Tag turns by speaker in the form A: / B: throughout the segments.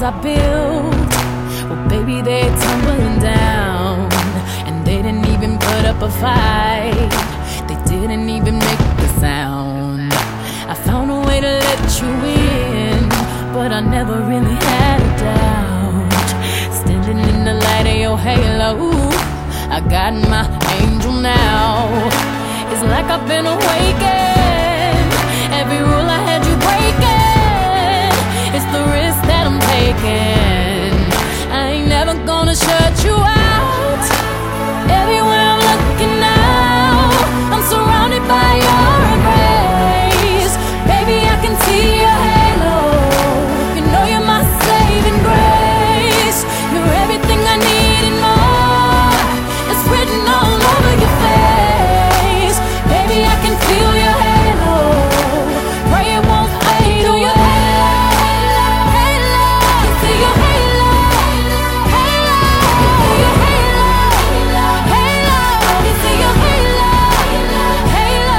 A: I built, well baby, they're tumbling down. And they didn't even put up a fight, they didn't even make a sound. I found a way to let you in, but I never really had a doubt. Standing in the light of your halo, I got my angel now. It's like I've been awakened, every rule I had you breaking. It's the risk that I'm taking, I ain't never gonna shut you out. Everywhere I'm looking now, I'm surrounded by your embrace. Baby, I can see your halo, you know you're my saving grace. You're everything I need and more, it's written all over your face. Baby, I can feel your halo, pray it won't fade. Do your halo, halo, see your halo, halo, see your halo, halo, see your halo, halo.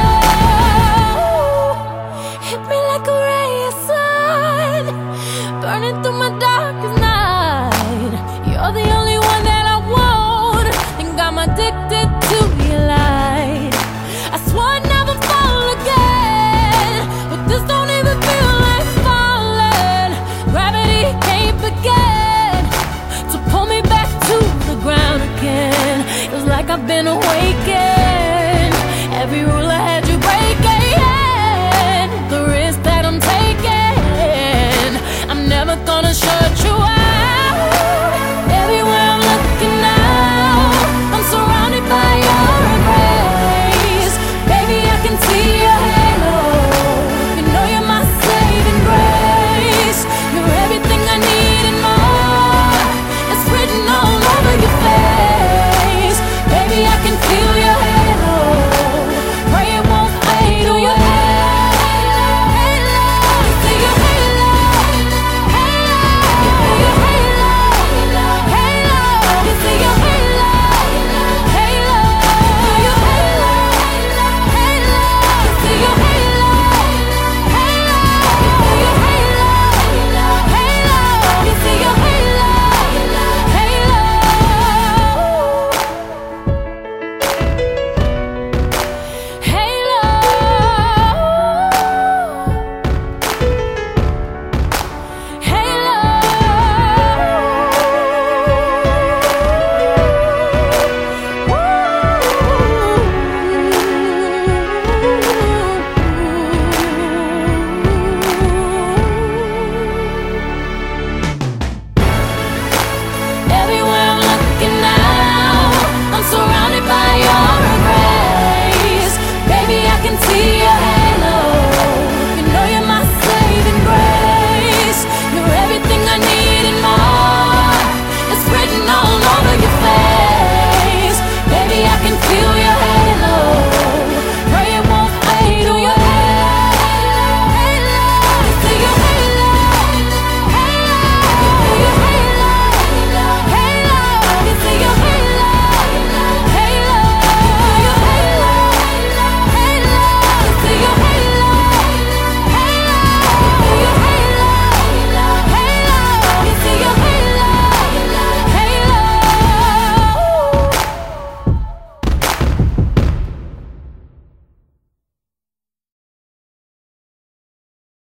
A: Hit me like a ray of sun, burning through my darkest night. You're the only one that I want, think I'm addicted to your light. I swore I'd never fall again, but this don't even feel like falling. Gravity can't begin to pull me back to the ground again. It's like I've been away